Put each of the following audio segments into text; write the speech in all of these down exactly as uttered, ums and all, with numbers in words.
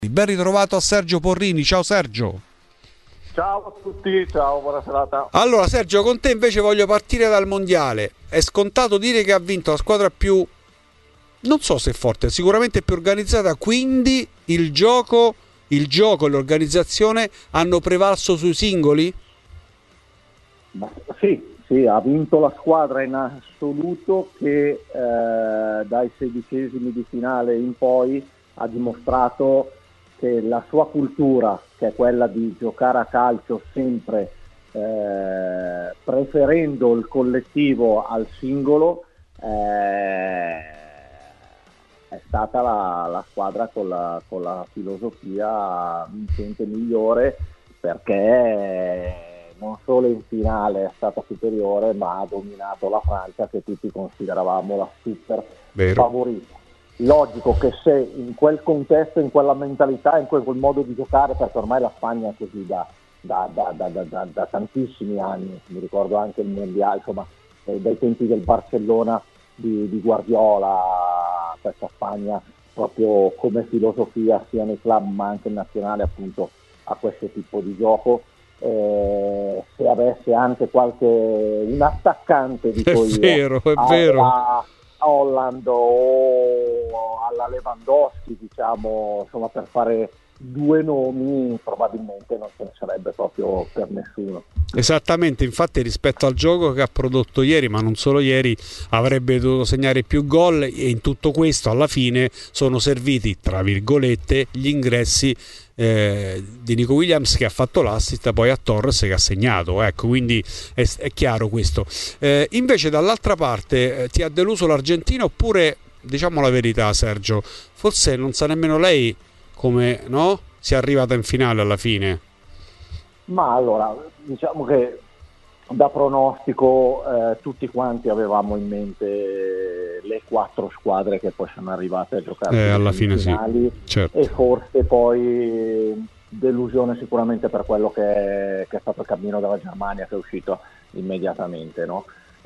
Ben ritrovato a Sergio Porrini. Ciao Sergio. Ciao a tutti, ciao, buona serata. Allora Sergio, con te invece voglio partire dal mondiale. È scontato dire che ha vinto la squadra più, non so se forte, sicuramente più organizzata, quindi il gioco, il gioco e l'organizzazione hanno prevalso sui singoli? Ma, sì, sì, ha vinto la squadra in assoluto che eh, dai sedicesimi di finale in poi ha dimostrato che la sua cultura, che è quella di giocare a calcio sempre eh, preferendo il collettivo al singolo, eh, è stata la, la squadra con la, con la filosofia vincente migliore, perché non solo in finale è stata superiore, ma ha dominato la Francia, che tutti consideravamo la super Vero. favorita. Logico che se in quel contesto, in quella mentalità, in quel, quel modo di giocare, perché ormai la Spagna è così da, da, da, da, da, da, da tantissimi anni, mi ricordo anche il mondiale, insomma, eh, dai tempi del Barcellona di, di Guardiola, questa Spagna proprio come filosofia sia nei club ma anche in nazionale appunto a questo tipo di gioco. Eh, se avesse anche qualche un attaccante, dico È io, vero, è a, vero. a Holland o alla Lewandowski, diciamo, insomma, per fare due nomi probabilmente non ce ne sarebbe proprio per nessuno. Esattamente, infatti rispetto al gioco che ha prodotto ieri, ma non solo ieri, avrebbe dovuto segnare più gol, e in tutto questo alla fine sono serviti, tra virgolette, gli ingressi eh, di Nico Williams, che ha fatto l'assist, poi a Torres che ha segnato, ecco, quindi è, è chiaro questo. Eh, invece dall'altra parte eh, ti ha deluso l'Argentina, oppure, diciamo la verità Sergio, forse non sa nemmeno lei come, no? Si è arrivata in finale alla fine. Ma allora, diciamo che da pronostico eh, tutti quanti avevamo in mente le quattro squadre che poi sono arrivate a giocare Eh, le alla fine sì, finali, certo. e forse poi delusione sicuramente per quello che è, che è stato il cammino della Germania, che è uscito immediatamente, no?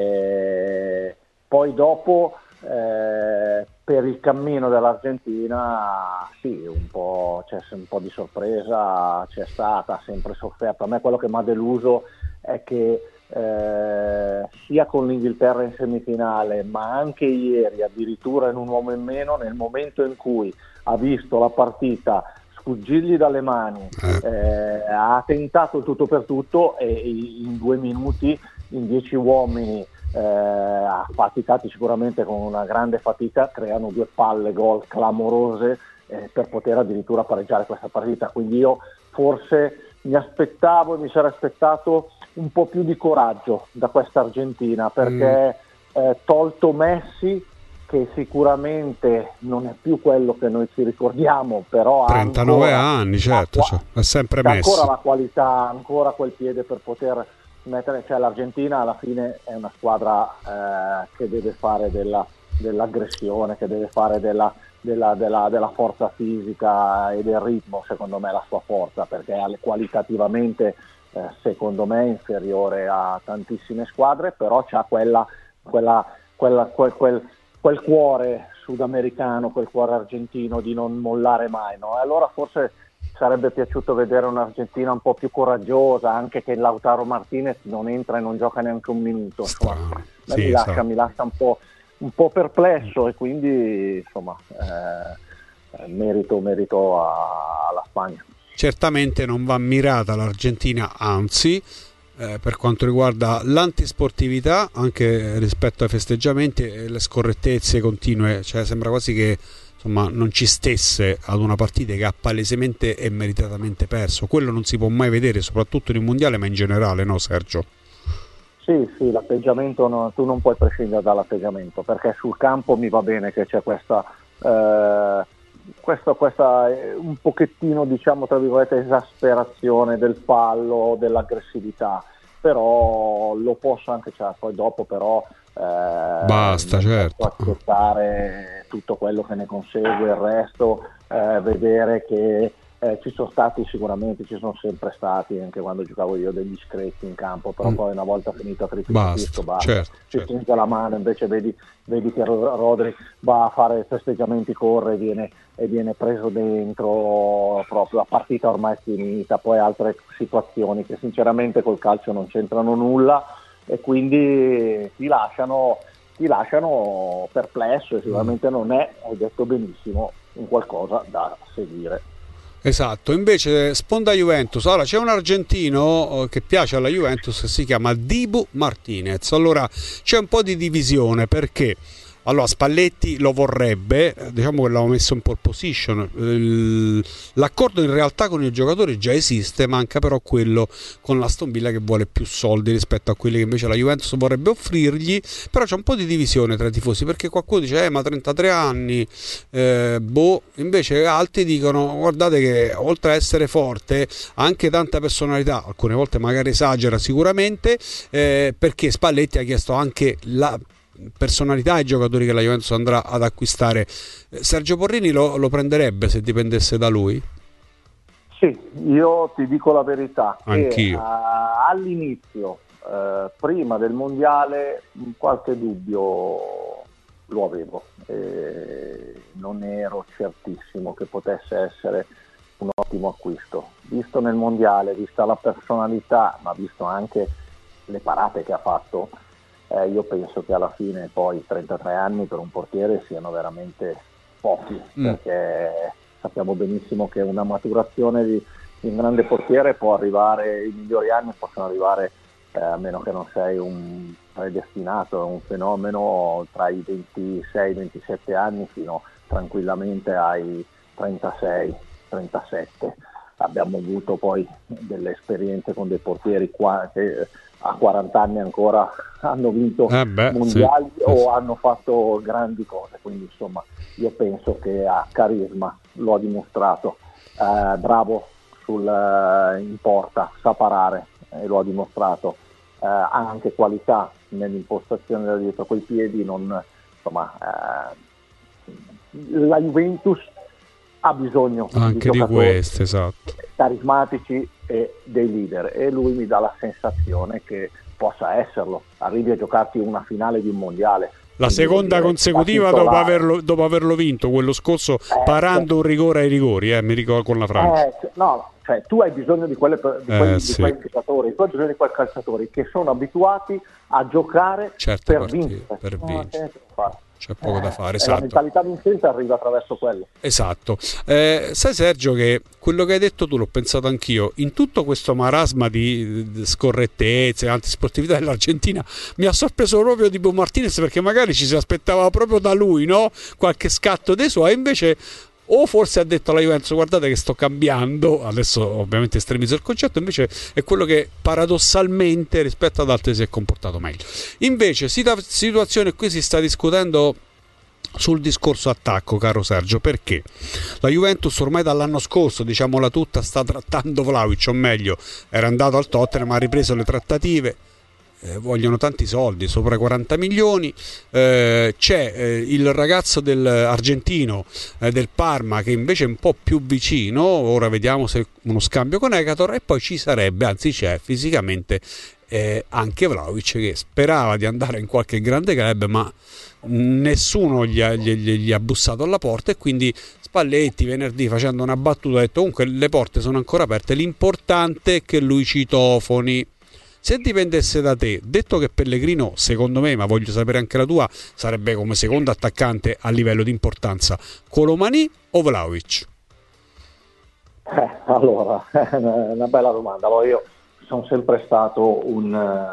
E poi dopo eh, per il cammino dell'Argentina sì, un po' c'è un po' di sorpresa, c'è stata, sempre sofferta. A me quello che mi ha deluso è che eh, sia con l'Inghilterra in semifinale, ma anche ieri addirittura in un uomo in meno, nel momento in cui ha visto la partita sfuggirgli dalle mani, eh, ha tentato il tutto per tutto, e in due minuti, in dieci uomini eh, affaticati sicuramente con una grande fatica, creano due palle gol clamorose eh, per poter addirittura pareggiare questa partita. Quindi io forse mi aspettavo e mi sarei aspettato un po' più di coraggio da questa Argentina, perché mm. eh, tolto Messi, che sicuramente non è più quello che noi ci ricordiamo, però ha trentanove anni, certo, cioè, è sempre Messi. Ancora la qualità, ancora quel piede per poter mettere, cioè l'Argentina alla fine è una squadra eh, che deve fare della, dell'aggressione, che deve fare della, della, della, della forza fisica e del ritmo, secondo me è la sua forza, perché è qualitativamente eh, secondo me inferiore a tantissime squadre, però c'ha quella, quella, quella quel, quel quel cuore sudamericano, quel cuore argentino di non mollare mai, no? E allora forse sarebbe piaciuto vedere un'Argentina un po' più coraggiosa, anche che Lautaro Martinez non entra e non gioca neanche un minuto, insomma, sì, mi, lascia, mi lascia un po', un po' perplesso, e quindi insomma eh, merito, merito a, alla Spagna. Certamente non va mirata l'Argentina, anzi Eh, per quanto riguarda l'antisportività, anche rispetto ai festeggiamenti e le scorrettezze continue, cioè sembra quasi che insomma non ci stesse ad una partita che ha palesemente e meritatamente perso. Quello non si può mai vedere, soprattutto in un mondiale, ma in generale, no Sergio? Sì, sì, l'atteggiamento no, tu non puoi prescindere dall'atteggiamento, perché sul campo mi va bene che c'è questa eh, questa, questa un pochettino, diciamo tra virgolette, esasperazione del fallo, dell'aggressività, però lo posso anche, cioè, poi dopo però eh, basta, certo, accettare tutto quello che ne consegue, il resto, eh, vedere che Eh, ci sono stati sicuramente, ci sono sempre stati, anche quando giocavo io, degli screzi in campo, però mm. poi una volta finito a basta, basta. Certo, si certo. stringe la mano, invece vedi, vedi che Rodri va a fare festeggiamenti, corre e viene, e viene preso dentro, proprio la partita ormai è finita, poi altre situazioni che sinceramente col calcio non c'entrano nulla e quindi ti lasciano, ti lasciano perplesso e sicuramente mm. non è, hai detto benissimo, un qualcosa da seguire. Esatto, invece sponda Juventus, allora c'è un argentino che piace alla Juventus che si chiama Dibu Martinez. Allora c'è un po' di divisione perché allora Spalletti lo vorrebbe, diciamo che l'hanno messo in pole position, l'accordo in realtà con il giocatore già esiste, manca però quello con l'Aston Villa che vuole più soldi rispetto a quelli che invece la Juventus vorrebbe offrirgli, però c'è un po' di divisione tra i tifosi perché qualcuno dice eh ma trentatré anni, eh, boh, invece altri dicono guardate che oltre a essere forte ha anche tanta personalità, alcune volte magari esagera sicuramente, eh, perché Spalletti ha chiesto anche la personalità ai giocatori che la Juventus andrà ad acquistare. Sergio Porrini lo, lo prenderebbe se dipendesse da lui? Sì, io ti dico la verità. Anch'io. Che, uh, all'inizio, uh, prima del mondiale, qualche dubbio lo avevo. E non ero certissimo che potesse essere un ottimo acquisto. Visto nel mondiale, vista la personalità, ma visto anche le parate che ha fatto, Eh, io penso che alla fine poi trentatré anni per un portiere siano veramente pochi, mm. perché sappiamo benissimo che una maturazione di, di un grande portiere può arrivare, i migliori anni possono arrivare, eh, a meno che non sei un predestinato, un fenomeno, tra i ventisei ventisette anni fino tranquillamente ai trentasei trentasette. Abbiamo avuto poi delle esperienze con dei portieri qua che a quaranta anni ancora hanno vinto eh beh, mondiali sì. o hanno fatto grandi cose, quindi insomma io penso che ha carisma, lo ha dimostrato, eh, bravo sul, eh, in porta, sa parare, eh, lo ha dimostrato, eh, ha anche qualità nell'impostazione da dietro coi piedi, non, insomma eh, la Juventus ha bisogno anche di, di queste, esatto, carismatici e dei leader, e lui mi dà la sensazione che possa esserlo, arrivi a giocarti una finale di un mondiale, la seconda consecutiva dopo averlo, dopo averlo vinto quello scorso, eh, parando un rigore ai rigori, eh, mi ricordo con la Francia. Eh, no, cioè tu hai bisogno di, quelle, di, quei, eh, sì. di quei calciatori, tu hai bisogno di quei calciatori che sono abituati a giocare certe per partite, vincere. per vincere. No, c'è poco eh, da fare, esatto. La mentalità vincente arriva attraverso quello. Esatto. Eh, sai Sergio che quello che hai detto tu l'ho pensato anch'io, in tutto questo marasma di, di scorrettezze, antisportività dell'Argentina mi ha sorpreso proprio Dibu Martinez, perché magari ci si aspettava proprio da lui, no? Qualche scatto dei suoi, invece o forse ha detto alla Juventus guardate che sto cambiando, adesso ovviamente estremizzo il concetto, invece è quello che paradossalmente rispetto ad altri si è comportato meglio. Invece situazione qui si sta discutendo sul discorso attacco, caro Sergio, perché la Juventus ormai dall'anno scorso, diciamola tutta, sta trattando Vlahovic, o meglio era andato al Tottenham, ha ripreso le trattative. Eh, vogliono tanti soldi, sopra quaranta milioni. Eh, c'è eh, il ragazzo del argentino eh, del Parma che invece è un po' più vicino, ora vediamo se uno scambio con Ekator, e poi ci sarebbe, anzi c'è fisicamente eh, anche Vlahovic che sperava di andare in qualche grande club, ma nessuno gli ha, gli, gli ha bussato alla porta, e quindi Spalletti venerdì, facendo una battuta, ha detto comunque le porte sono ancora aperte, l'importante è che lui citofoni. Se dipendesse da te, detto che Pellegrino, secondo me, ma voglio sapere anche la tua, sarebbe come secondo attaccante a livello di importanza, Colomani o Vlahovic? Eh, allora, è una bella domanda. Allora, io sono sempre stato un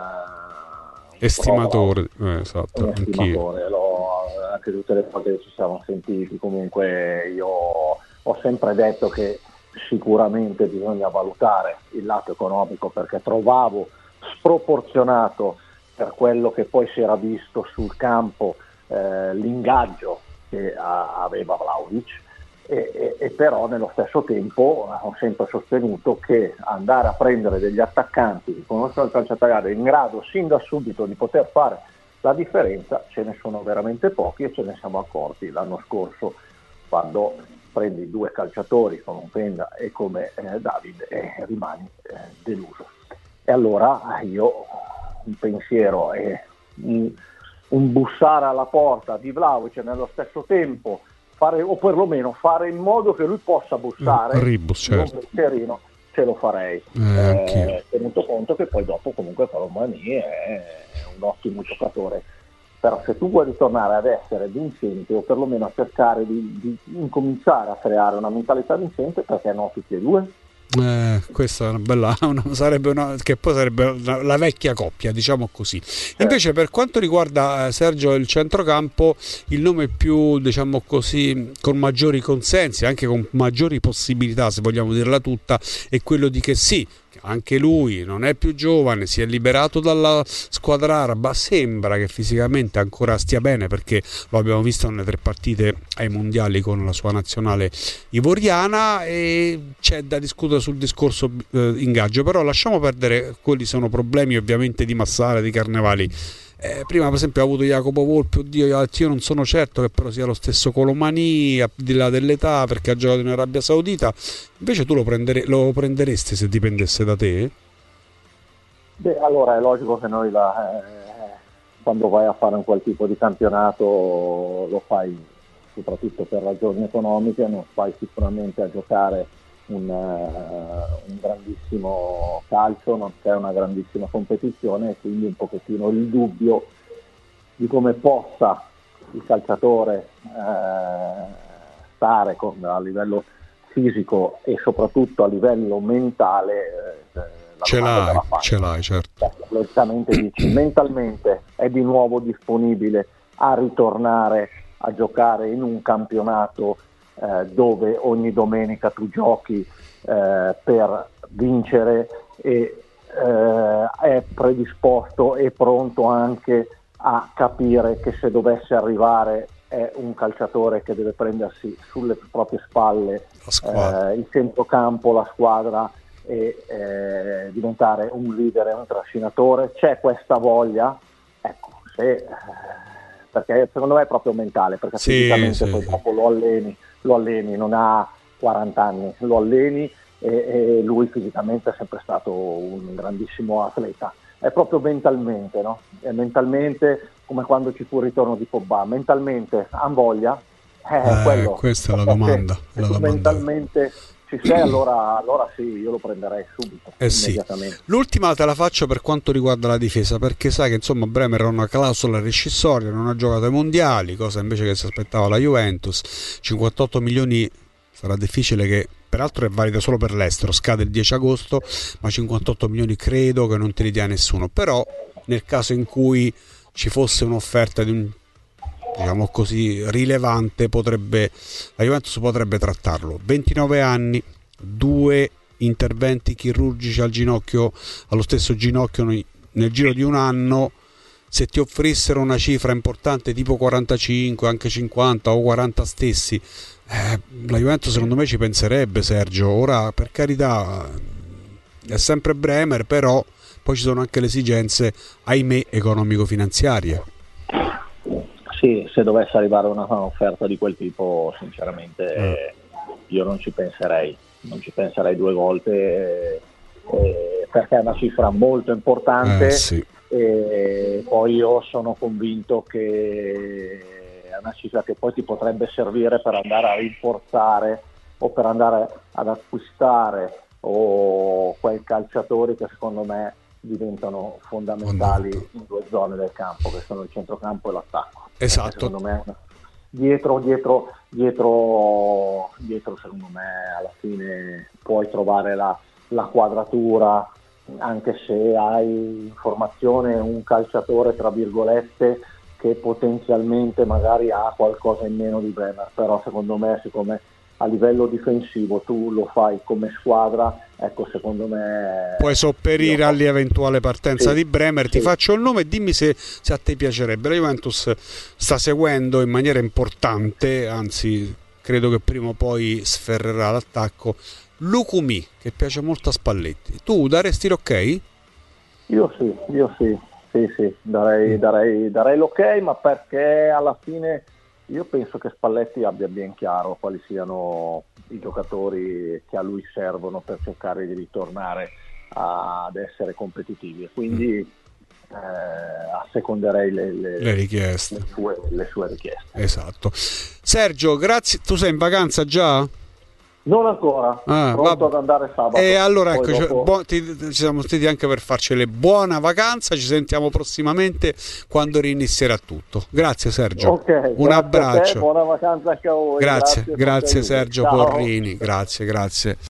uh, estimatore, eh, esatto, un estimatore. Lo, anche tutte le volte che ci siamo sentiti, comunque io ho sempre detto che sicuramente bisogna valutare il lato economico, perché trovavo sproporzionato, per quello che poi si era visto sul campo, eh, l'ingaggio che a, aveva Vlahovic, e, e, e però nello stesso tempo ho sempre sostenuto che andare a prendere degli attaccanti che conoscono il calcio italiano, in grado sin da subito di poter fare la differenza, ce ne sono veramente pochi, e ce ne siamo accorti l'anno scorso quando prendi due calciatori come Openda e come eh, Davide e rimani eh, deluso. E allora io un pensiero è un, un bussare alla porta di Vlahovic e nello stesso tempo fare, o perlomeno fare in modo che lui possa bussare, Ribus, certo. un pensierino ce lo farei, eh, eh, tenuto conto che poi dopo comunque Colomani è un ottimo giocatore. Però se tu vuoi ritornare ad essere vincente o perlomeno a cercare di, di incominciare a creare una mentalità vincente, perché no tutti e due? Eh, questa è una bella una, sarebbe una, che poi sarebbe una, la vecchia coppia, diciamo così. Invece per quanto riguarda eh, Sergio il centrocampo, il nome più, diciamo così, con maggiori consensi, anche con maggiori possibilità, se vogliamo dirla tutta, è quello di che sì, anche lui non è più giovane, si è liberato dalla squadra araba, sembra che fisicamente ancora stia bene, perché lo abbiamo visto nelle tre partite ai mondiali con la sua nazionale ivoriana, e c'è da discutere sul discorso eh, ingaggio, però lasciamo perdere, quelli sono problemi ovviamente di Massara, di Carnevali. Eh, prima per esempio ha avuto Jacopo Volpi, oddio io non sono certo che però sia lo stesso Colomani, al di là dell'età, perché ha giocato in Arabia Saudita. Invece tu lo, prendere, lo prenderesti se dipendesse da te? Beh, allora è logico che noi la, eh, quando vai a fare un quel tipo di campionato lo fai soprattutto per ragioni economiche, non fai sicuramente a giocare un, uh, un grandissimo calcio, non c'è una grandissima competizione, e quindi un pochettino il dubbio di come possa il calciatore uh, stare con, a livello fisico e soprattutto a livello mentale. Uh, ce l'hai, ce l'hai, certo. Logicamente dici, mentalmente è di nuovo disponibile a ritornare a giocare in un campionato Eh, dove ogni domenica tu giochi eh, per vincere, e eh, è predisposto e pronto anche a capire che se dovesse arrivare è un calciatore che deve prendersi sulle proprie spalle eh, il centrocampo, la squadra, e eh, diventare un leader e un trascinatore. C'è questa voglia, ecco, se, perché secondo me è proprio mentale, perché sì, fisicamente sì, poi sì. dopo lo alleni lo alleni, non ha quaranta anni, lo alleni, e, e lui fisicamente è sempre stato un grandissimo atleta. È proprio mentalmente, no? È mentalmente, come quando ci fu il ritorno di Pogba, mentalmente ha voglia? Eh, eh, quello. Questa è la domanda. Se, la se domanda. mentalmente ci sei, allora, allora sì, io lo prenderei subito, eh immediatamente. Sì. L'ultima te la faccio per quanto riguarda la difesa, perché sai che insomma Bremer ha una clausola rescissoria, non ha giocato ai mondiali, cosa invece che si aspettava la Juventus. cinquantotto milioni sarà difficile, che peraltro è valida solo per l'estero, scade il dieci agosto, ma cinquantotto milioni credo che non te li dia nessuno. Però nel caso in cui ci fosse un'offerta di un, diciamo così, rilevante, potrebbe la Juventus potrebbe trattarlo. ventinove anni, due interventi chirurgici al ginocchio, allo stesso ginocchio nel giro di un anno. Se ti offrissero una cifra importante tipo quarantacinque, anche cinquanta o quaranta stessi, eh, la Juventus secondo me ci penserebbe, Sergio. Ora, per carità, è sempre Bremer, però poi ci sono anche le esigenze, ahimè, economico-finanziarie. Sì, se dovesse arrivare una offerta di quel tipo, sinceramente eh. io non ci penserei, non ci penserei due volte, eh, eh, perché è una cifra molto importante, eh, sì. E poi io sono convinto che è una cifra che poi ti potrebbe servire per andare a rinforzare o per andare ad acquistare o quei calciatori che secondo me diventano fondamentali in due zone del campo, che sono il centrocampo e l'attacco. Esatto. Perché secondo me dietro, dietro, dietro, dietro secondo me alla fine puoi trovare la, la quadratura, anche se hai in formazione un calciatore tra virgolette che potenzialmente magari ha qualcosa in meno di Bremer, però secondo me, siccome a livello difensivo tu lo fai come squadra, ecco, secondo me puoi sopperire io... all'eventuale partenza sì, di Bremer. Ti sì. faccio il nome e dimmi se, se a te piacerebbe. La Juventus sta seguendo in maniera importante, anzi credo che prima o poi sferrerà l'attacco, Lucumi, che piace molto a Spalletti. Tu daresti l'ok? Io sì, io sì, sì, sì, darei, darei, darei l'ok, ma perché alla fine io penso che Spalletti abbia ben chiaro quali siano i giocatori che a lui servono per cercare di ritornare ad essere competitivi, quindi eh, asseconderei le, le, le richieste, le sue, le sue richieste. Esatto. Sergio, grazie. Tu sei in vacanza già? Non ancora, ah, pronto ad andare sabato. E allora ecco, dopo... buon, ti, ci siamo sentiti anche per farcele buona vacanza, ci sentiamo prossimamente quando rinizierà tutto. Grazie Sergio, okay, un abbraccio. Te, buona vacanza anche a voi. Grazie, grazie, grazie Sergio Ciao. Porrini, grazie, grazie.